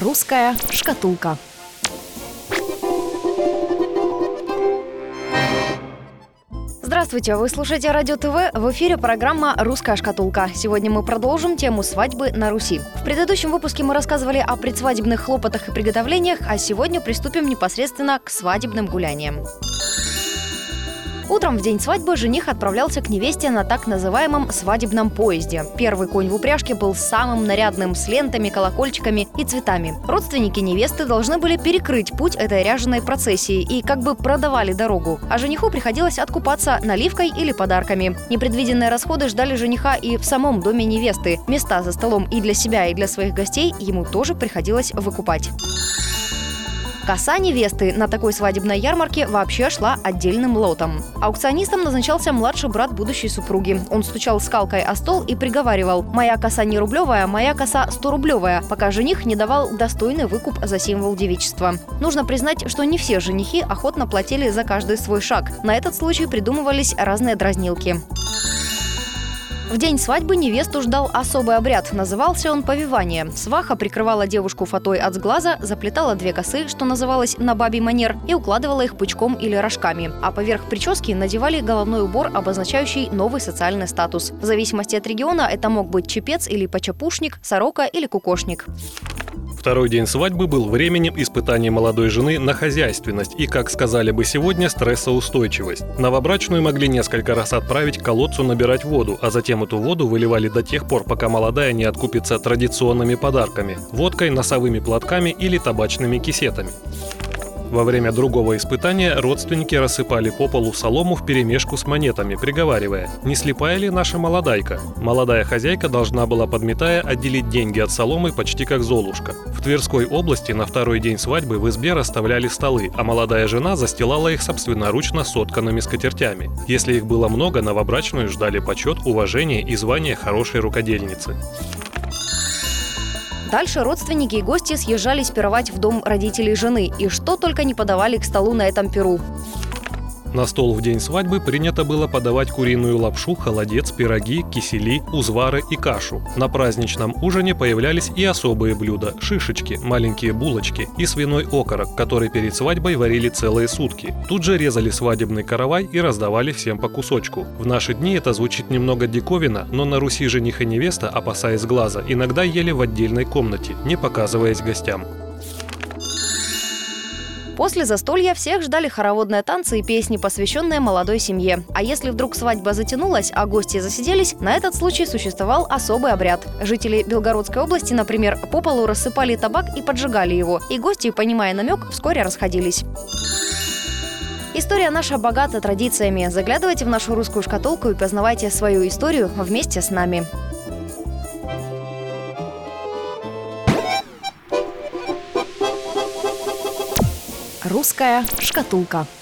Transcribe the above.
Русская шкатулка. Здравствуйте, вы слушаете Радио ТВ, в эфире программа «Русская шкатулка». Сегодня мы продолжим тему свадьбы на Руси. В предыдущем выпуске мы рассказывали о предсвадебных хлопотах и приготовлениях, а сегодня приступим непосредственно к свадебным гуляниям. Утром в день свадьбы жених отправлялся к невесте на так называемом свадебном поезде. Первый конь в упряжке был самым нарядным, с лентами, колокольчиками и цветами. Родственники невесты должны были перекрыть путь этой ряженой процессии и как бы продавали дорогу. А жениху приходилось откупаться наливкой или подарками. Непредвиденные расходы ждали жениха и в самом доме невесты. Места за столом и для себя, и для своих гостей ему тоже приходилось выкупать. Коса невесты на такой свадебной ярмарке вообще шла отдельным лотом. Аукционистом назначался младший брат будущей супруги. Он стучал скалкой о стол и приговаривал: «Моя коса не рублевая, моя коса 100-рублевая», пока жених не давал достойный выкуп за символ девичества. Нужно признать, что не все женихи охотно платили за каждый свой шаг. На этот случай придумывались разные дразнилки. В день свадьбы невесту ждал особый обряд. Назывался он повивание. Сваха прикрывала девушку фатой от сглаза, заплетала 2 косы, что называлось на бабий манер, и укладывала их пучком или рожками. А поверх прически надевали головной убор, обозначающий новый социальный статус. В зависимости от региона это мог быть чепец или почепушник, сорока или кукошник. Второй день свадьбы был временем испытания молодой жены на хозяйственность и, как сказали бы сегодня, стрессоустойчивость. Новобрачную могли несколько раз отправить к колодцу набирать воду, а затем эту воду выливали до тех пор, пока молодая не откупится традиционными подарками – водкой, носовыми платками или табачными кисетами. Во время другого испытания родственники рассыпали по полу солому вперемешку с монетами, приговаривая: «Не слепая ли наша молодайка?». Молодая хозяйка должна была, подметая, отделить деньги от соломы почти как Золушка. В Тверской области на второй день свадьбы в избе расставляли столы, а молодая жена застилала их собственноручно сотканными скатертями. Если их было много, новобрачную ждали почет, уважение и звание хорошей рукодельницы. Дальше родственники и гости съезжались пировать в дом родителей жены. И что только не подавали к столу на этом пиру. На стол в день свадьбы принято было подавать куриную лапшу, холодец, пироги, кисели, узвары и кашу. На праздничном ужине появлялись и особые блюда – шишечки, маленькие булочки и свиной окорок, который перед свадьбой варили целые сутки. Тут же резали свадебный каравай и раздавали всем по кусочку. В наши дни это звучит немного диковинно, но на Руси жених и невеста, опасаясь глаза, иногда ели в отдельной комнате, не показываясь гостям. После застолья всех ждали хороводные танцы и песни, посвященные молодой семье. А если вдруг свадьба затянулась, а гости засиделись, на этот случай существовал особый обряд. Жители Белгородской области, например, по полу рассыпали табак и поджигали его, и гости, понимая намек, вскоре расходились. История наша богата традициями. Заглядывайте в нашу русскую шкатулку и познавайте свою историю вместе с нами. Русская шкатулка.